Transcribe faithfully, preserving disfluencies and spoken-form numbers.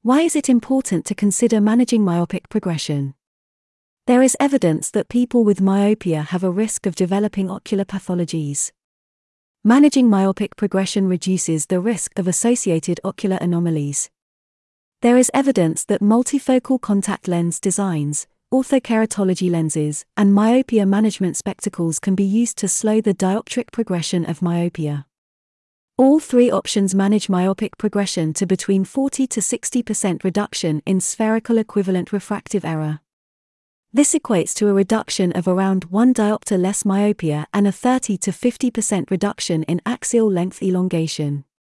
Why is it important to consider managing myopic progression? There is evidence that people with myopia have a risk of developing ocular pathologies. Managing myopic progression reduces the risk of associated ocular anomalies. There is evidence that multifocal contact lens designs, orthokeratology lenses, and myopia management spectacles can be used to slow the dioptric progression of myopia. All three options manage myopic progression to between forty to sixty percent reduction in spherical equivalent refractive error. This equates to a reduction of around one diopter less myopia and a thirty to fifty percent reduction in axial length elongation.